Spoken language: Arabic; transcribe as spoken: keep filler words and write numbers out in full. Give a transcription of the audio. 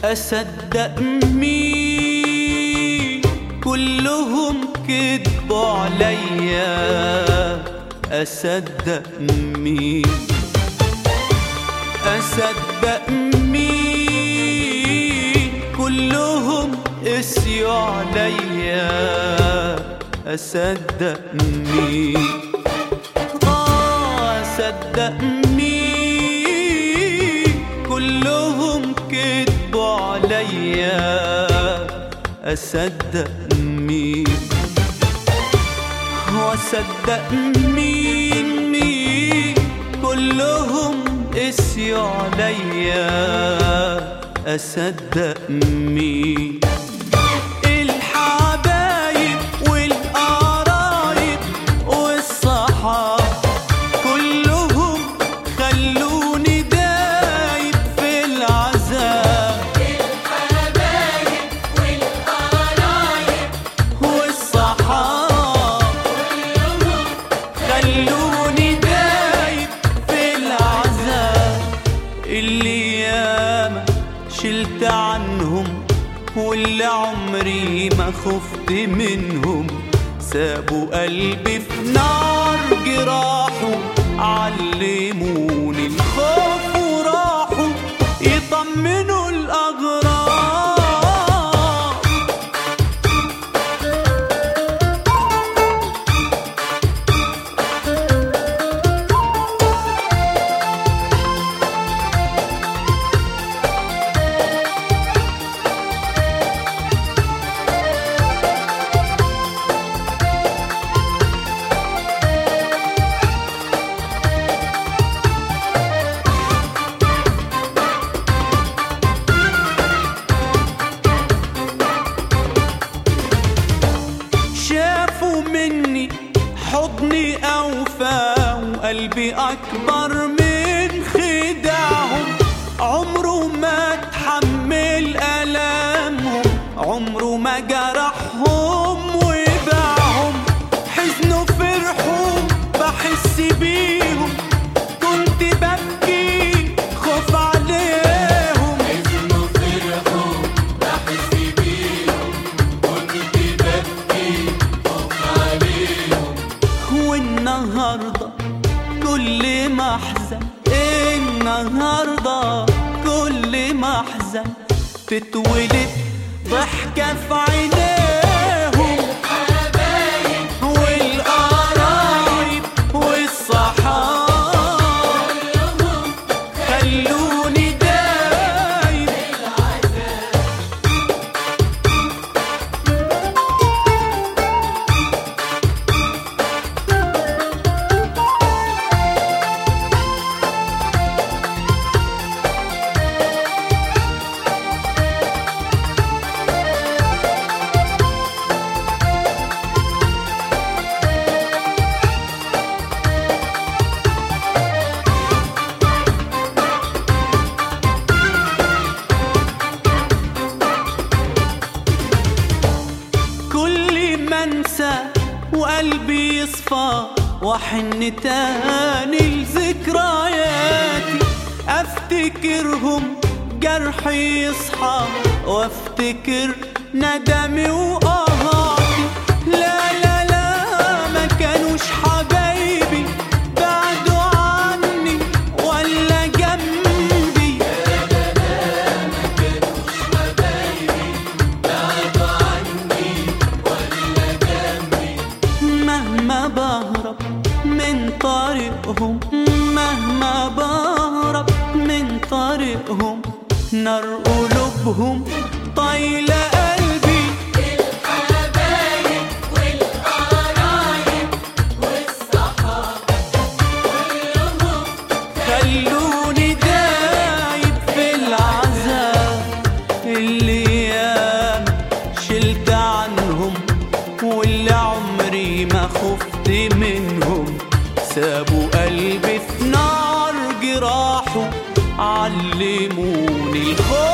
أصدق مين؟ كلهم كدبوا عليا. أصدق مين؟ أصدق مين؟ كلهم قسيوا عليا. أصدق مين؟ آه أصدق مين؟ كلهم كدبوا عليا. أصدق مين؟ وأصدق مين؟ مين؟ كلهم قسيوا عليا. أصدق مين؟ الحبايب والقرايب والصحاب كلهم خلوني دايب في العذاب. الحبايب والقرايب والصحاب كلهم خلوني دايب في العذاب. اللي ياما شلت عنهم واللي عمري ما خفت منهم سابوا قلبي في نار جراحه. علموني الخوف وراحوا يطمنوا الأغراب. شافوا مني حضني أوفى وقلبي أكبر من خداعهم. عمره ما تحمل ألامهم، عمره ما جرحهم وباعهم. حزنوا فرحوا بحس بيهم، كنت ببكي خوف عليهم. حزنوا فرحوا بحس بيهم، كنت ببكي خوف عليهم. والنهاردة كل ما أحزن، النهاردة كل ما أحزن تتولد ضحكة في عينيهم. الحبايب والقرايب والصحاب كلهم خلوني دايب. العذاب. انسى وقلبي يصفى واحن تاني لذكرياتي، افتكرهم جرحي يصحى وافتكر ندمي وقهاتي. لا لا لا ما كانوش حبايبي بعدوا عني ولا جنبي. لا لا لا ما كانوش حبايبي بعدوا عني ولا جنبي. مهما بهرب من طريقهم، مهما بهرب من طريقهم، نار قلوبهم طايلة قلبي. الحبايب والقرايب والصحاب كلهم خلوني دايب في العذاب اللي ياما شلت عنهم واللي عمري ما خفت منهم، سابوا قلبي في نار جراحه علموني الخوف